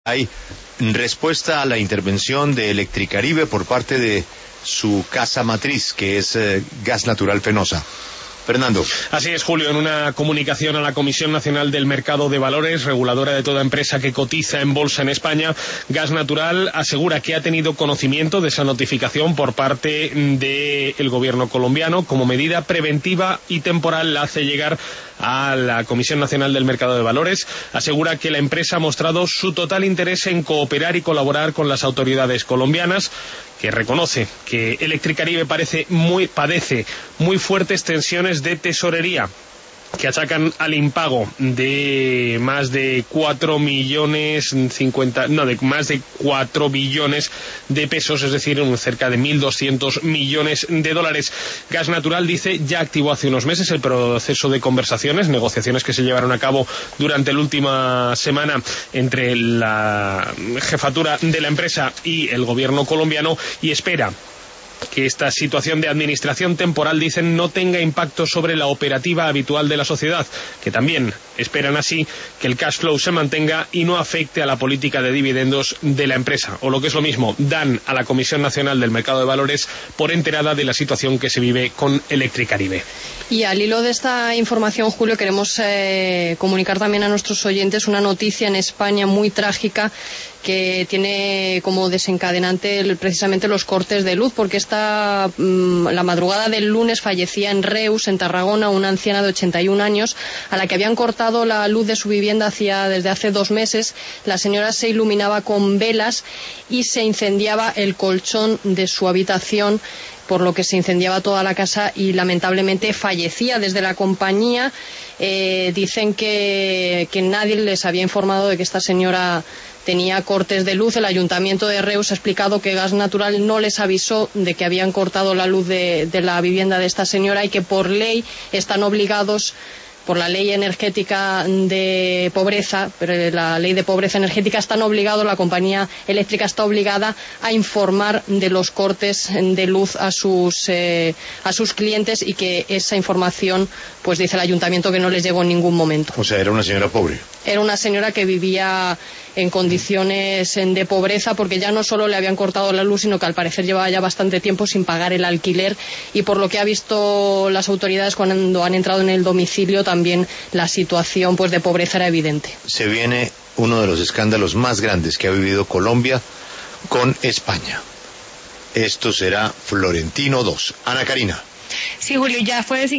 Hay respuesta a la intervención de Electricaribe por parte de su casa matriz, que es Gas Natural Fenosa. Fernando. Así es, Julio. En una comunicación a la Comisión Nacional del Mercado de Valores, reguladora de toda empresa que cotiza en bolsa en España, Gas Natural asegura que ha tenido conocimiento de esa notificación por parte del gobierno colombiano. Como medida preventiva y temporal la hace llegar a la Comisión Nacional del Mercado de Valores. Asegura que la empresa ha mostrado su total interés en cooperar y colaborar con las autoridades colombianas, que reconoce que Electricaribe padece muy fuertes tensiones de tesorería que achacan al impago de más de 4 billones de pesos, es decir, cerca de 1.200 millones de dólares. Gas Natural, dice, ya activó hace unos meses el proceso de negociaciones que se llevaron a cabo durante la última semana entre la jefatura de la empresa y el gobierno colombiano, y espera que esta situación de administración temporal, dicen, no tenga impacto sobre la operativa habitual de la sociedad, que también esperan así que el cash flow se mantenga y no afecte a la política de dividendos de la empresa. O lo que es lo mismo, dan a la Comisión Nacional del Mercado de Valores por enterada de la situación que se vive con Electricaribe. Y al hilo de esta información, Julio, queremos comunicar también a nuestros oyentes una noticia en España muy trágica que tiene como desencadenante precisamente los cortes de luz, porque la madrugada del lunes fallecía en Reus, en Tarragona, una anciana de 81 años a la que habían cortado la luz de su vivienda desde hace 2 meses. La señora se iluminaba con velas y se incendiaba el colchón de su habitación, por lo que se incendiaba toda la casa y lamentablemente fallecía. Desde la compañía dicen que nadie les había informado de que esta señora tenía cortes de luz. El Ayuntamiento de Reus ha explicado que Gas Natural no les avisó de que habían cortado la luz de la vivienda de esta señora y que por ley están obligados, por la ley energética de pobreza, pero la ley de pobreza energética, la compañía eléctrica está obligada a informar de los cortes de luz a sus clientes, y que esa información, pues dice el ayuntamiento, que no les llegó en ningún momento. O sea, era una señora pobre. Era una señora que vivía en condiciones de pobreza, porque ya no solo le habían cortado la luz, sino que al parecer llevaba ya bastante tiempo sin pagar el alquiler, y por lo que ha visto las autoridades cuando han entrado en el domicilio, también la situación pues de pobreza era evidente. Se viene uno de los escándalos más grandes que ha vivido Colombia con España. Esto será Florentino II. Ana Karina. Sí, Julio, ya fue